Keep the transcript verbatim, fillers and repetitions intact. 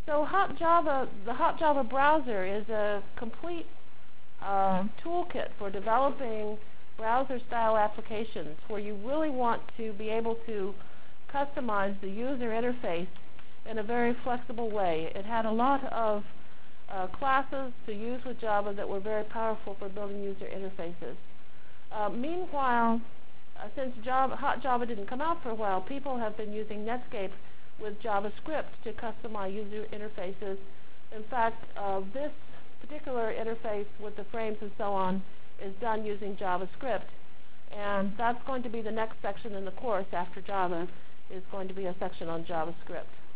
So Hot Java, the Hot Java browser is a complete uh, toolkit for developing browser-style applications where you really want to be able to customize the user interface in a very flexible way. It had a lot of uh, classes to use with Java that were very powerful for building user interfaces. Uh, meanwhile, uh, since Java, Hot Java didn't come out for a while, people have been using Netscape with JavaScript to customize user interfaces. In fact, uh, this particular interface with the frames and so on is done using JavaScript. And that's going to be the next section in the course after Java, is going to be a section on JavaScript.